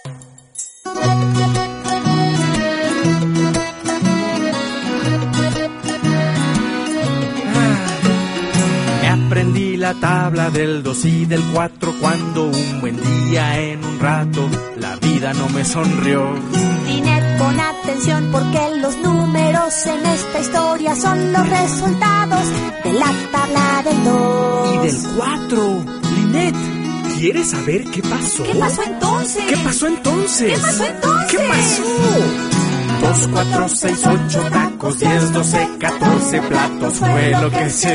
Aprendí la tabla del 2 y del 4 cuando un buen día en un rato la vida no me sonrió. Linet, pon atención porque los números en esta historia son los resultados de la tabla del 2. Y del 4. Linet, ¿quieres saber qué pasó? ¿Qué pasó entonces? ¿Qué pasó entonces? ¿Qué pasó entonces? ¿Qué pasó? 2, 4, 6, 8 tacos, 10, 12, 14 platos fue lo que se